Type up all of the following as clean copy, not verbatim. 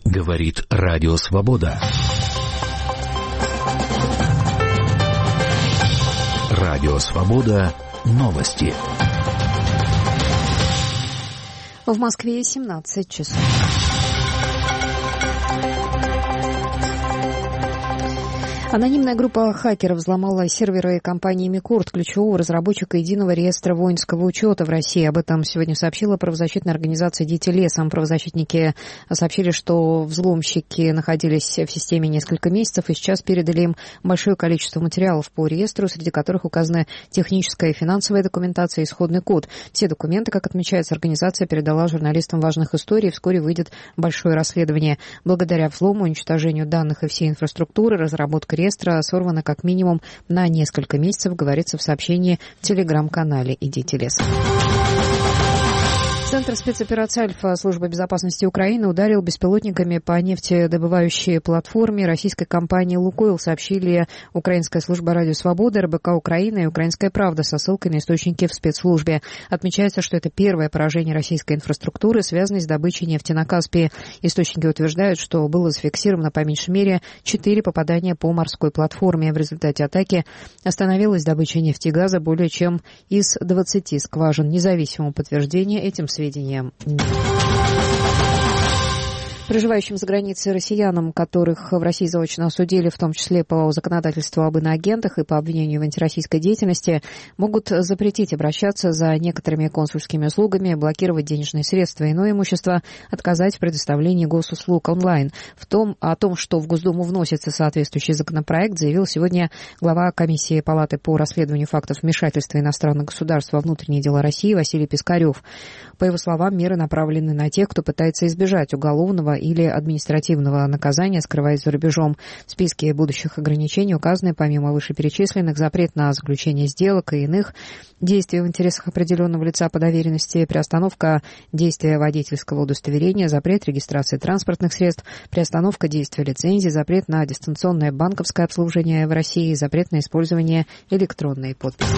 Говорит Радио Свобода. Радио Свобода. Новости. В Москве 17 часов. Анонимная группа хакеров взломала серверы компании Микурт, ключевого разработчика единого реестра воинского учета в России. Об этом сегодня сообщила правозащитная организация «Дети леса». Правозащитники сообщили, что взломщики находились в системе несколько месяцев и сейчас передали им большое количество материалов по реестру, среди которых указаны техническая и финансовая документация и исходный код. Все документы, как отмечается, организация передала журналистам важных историй. Вскоре выйдет большое расследование. Благодаря взлому, уничтожению данных и всей инфраструктуры, разработка реестра сорвана как минимум на несколько месяцев, говорится в сообщении в телеграм-канале «Идите лесом». Центр спецоперации «Альфа» Службы безопасности Украины ударил беспилотниками по нефтедобывающей платформе российской компании «Лукойл», сообщили Украинская служба «Радио Свобода», РБК Украины и «Украинская правда» со ссылкой на источники в спецслужбе. Отмечается, что это первое поражение российской инфраструктуры, связанное с добычей нефти на Каспии. Источники утверждают, что было зафиксировано по меньшей мере 4 попадания по морской платформе. В результате атаки остановилась добыча нефти и газа более чем из 20 скважин. Независимого подтверждения этим сведениям нет. Проживающим за границей россиянам, которых в России заочно осудили, в том числе по законодательству об иноагентах и по обвинению в антироссийской деятельности, могут запретить обращаться за некоторыми консульскими услугами, блокировать денежные средства и иное имущество, отказать в предоставлении госуслуг онлайн. О том, что в Госдуму вносится соответствующий законопроект, заявил сегодня глава комиссии Палаты по расследованию фактов вмешательства иностранных государств во внутренние дела России Василий Пискарев. По его словам, меры направлены на тех, кто пытается избежать уголовного или административного наказания, скрываясь за рубежом. В списке будущих ограничений указаны, помимо вышеперечисленных, запрет на заключение сделок и иных действий в интересах определенного лица по доверенности, приостановка действия водительского удостоверения, запрет регистрации транспортных средств, приостановка действия лицензии, запрет на дистанционное банковское обслуживание в России, запрет на использование электронной подписи.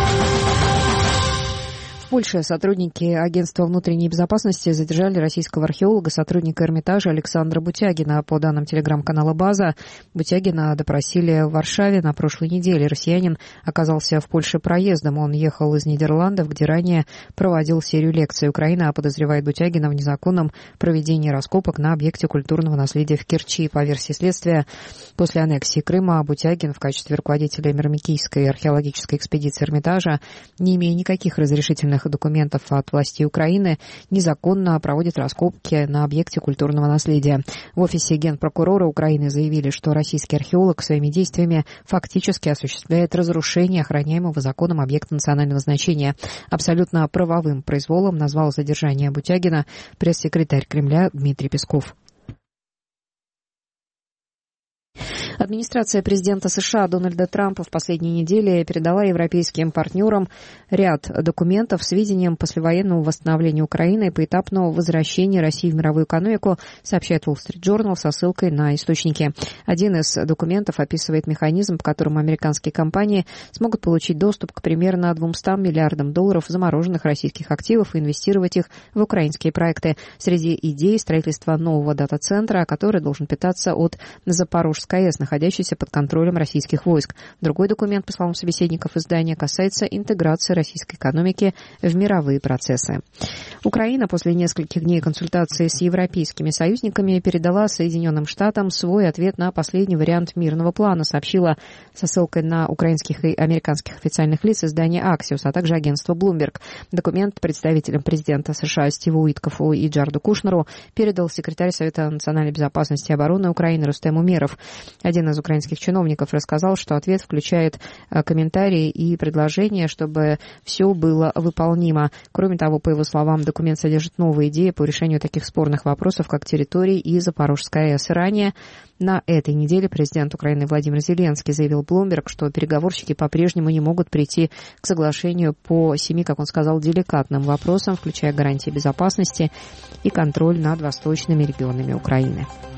В Польше сотрудники Агентства внутренней безопасности задержали российского археолога, сотрудника Эрмитажа Александра Бутягина. По данным телеграм-канала «База», Бутягина допросили в Варшаве на прошлой неделе. Россиянин оказался в Польше проездом. Он ехал из Нидерландов, где ранее проводил серию лекций. Украина подозревает Бутягина в незаконном проведении раскопок на объекте культурного наследия в Керчи. По версии следствия, после аннексии Крыма Бутягин в качестве руководителя Мирмикийской археологической экспедиции Эрмитажа, не имея никаких разрешительных документов от властей Украины, незаконно проводит раскопки на объекте культурного наследия. В офисе генпрокурора Украины заявили, что российский археолог своими действиями фактически осуществляет разрушение охраняемого законом объекта национального значения. Абсолютно правовым произволом назвал задержание Бутягина пресс-секретарь Кремля Дмитрий Песков. Администрация президента США Дональда Трампа в последние недели передала европейским партнерам ряд документов с видением послевоенного восстановления Украины и поэтапного возвращения России в мировую экономику, сообщает Wall Street Journal со ссылкой на источники. Один из документов описывает механизм, по которому американские компании смогут получить доступ к примерно $200 миллиардам замороженных российских активов и инвестировать их в украинские проекты. Среди идей строительства нового дата-центра, который должен питаться от Запорожской АЭС, находящейся под контролем российских войск. Другой документ, по словам собеседников издания, касается интеграции российской экономики в мировые процессы. Украина после нескольких дней консультаций с европейскими союзниками передала Соединенным Штатам свой ответ на последний вариант мирного плана, сообщила со ссылкой на украинских и американских официальных лиц издание Axios, а также агентство Bloomberg. Документ представителям президента США Стиву Уиткофу и Джареду Кушнеру передал секретарь Совета национальной безопасности и обороны Украины Рустем Умеров. Один из украинских чиновников рассказал, что ответ включает комментарии и предложения, чтобы все было выполнимо. Кроме того, по его словам, документ содержит новые идеи по решению таких спорных вопросов, как территории и Запорожская АЭС. Ранее на этой неделе президент Украины Владимир Зеленский заявил Bloomberg, что переговорщики по-прежнему не могут прийти к соглашению по 7, как он сказал, деликатным вопросам, включая гарантии безопасности и контроль над восточными регионами Украины.